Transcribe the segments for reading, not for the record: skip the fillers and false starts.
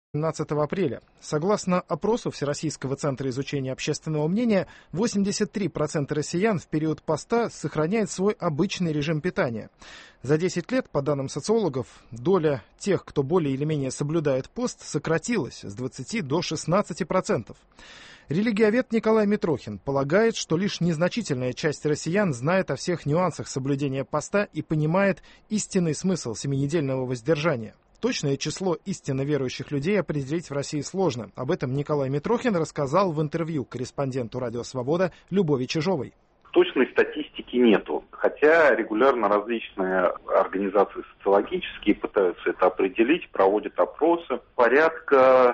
17 апреля. Согласно опросу Всероссийского центра изучения общественного мнения, 83% россиян в период поста сохраняют свой обычный режим питания. За 10 лет, по данным социологов, доля тех, кто более или менее соблюдает пост, сократилась с 20 до 16%. Религиовед Николай Митрохин полагает, что лишь незначительная часть россиян знает о всех нюансах соблюдения поста и понимает истинный смысл семинедельного воздержания. Точное число истинно верующих людей определить в России сложно. Об этом Николай Митрохин рассказал в интервью корреспонденту «Радио Свобода» Любови Чижовой. Точной статистики нету, хотя регулярно различные организации социологические пытаются это определить, проводят опросы. Порядка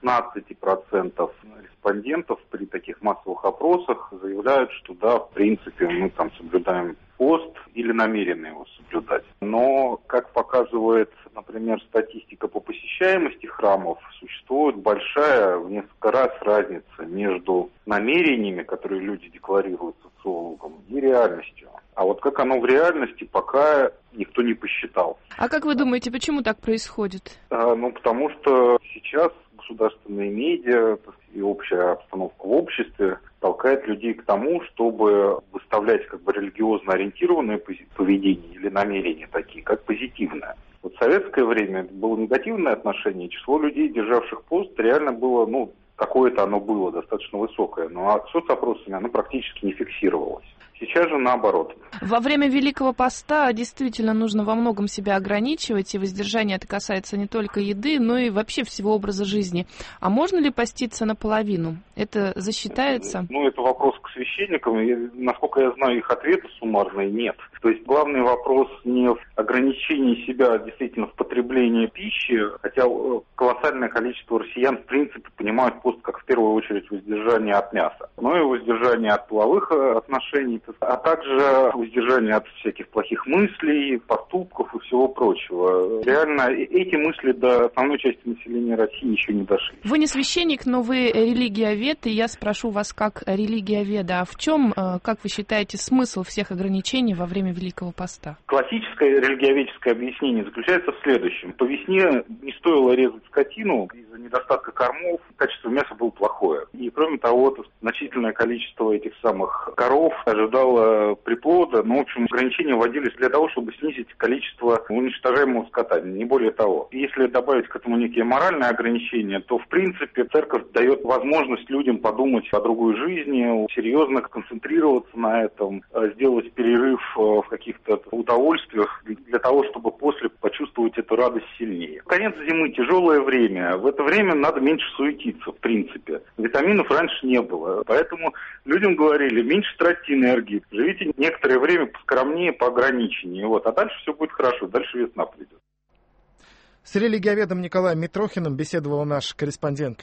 16% респондентов при таких массовых опросах заявляют, что да, в принципе, мы там соблюдаем пост или намерены его соблюдать. Но, как показывает, например, статистика по посещаемости храмов, существует большая, в несколько раз разница между намерениями, которые люди декларируют социологам, и реальностью. А вот как оно в реальности, пока никто не посчитал. А как вы думаете, почему так происходит? Потому что сейчас государственные медиа и общая обстановка в обществе толкает людей к тому, чтобы выставлять религиозно ориентированное поведение или намерения такие, как позитивное. Вот в советское время было негативное отношение, число людей, державших пост, реально было, какое-то оно было, достаточно высокое, но соцопросами оно практически не фиксировалось. Сейчас же наоборот. Во время Великого Поста действительно нужно во многом себя ограничивать, и воздержание это касается не только еды, но и вообще всего образа жизни. А можно ли поститься наполовину? Это засчитается? Это вопрос к священникам. Насколько я знаю, их ответы суммарные нет. То есть главный вопрос не в ограничении себя действительно в потреблении пищи, хотя колоссальное количество россиян в принципе понимают пост как в первую очередь воздержание от мяса, но и воздержание от половых отношений, а также воздержание от всяких плохих мыслей, поступков и всего прочего. Реально, эти мысли до основной части населения России еще не дошли. Вы не священник, но вы религиовед, и я спрошу вас как религиоведа, а в чем, как вы считаете, смысл всех ограничений во время Великого Поста? Классическое религиоведческое объяснение заключается в следующем. По весне не стоило резать скотину из-за недостатка кормов, качество мяса было плохое. И кроме того, значительное количество этих самых коров ожидало приплода, но, в общем, ограничения вводились для того, чтобы снизить количество уничтожаемого скота, не более того. Если добавить к этому некие моральные ограничения, то, в принципе, церковь дает возможность людям подумать о другой жизни, серьезно концентрироваться на этом, сделать перерыв в каких-то удовольствиях для того, чтобы после почувствовать эту радость сильнее. Конец зимы, тяжелое время. В это время надо меньше суетиться, в принципе. Витаминов раньше не было, поэтому людям говорили, меньше тратьте энергии, живите некоторое время поскромнее, поограниченнее. А дальше все будет хорошо, дальше весна придет. С религиоведом Николаем Митрохиным беседовал наш корреспондент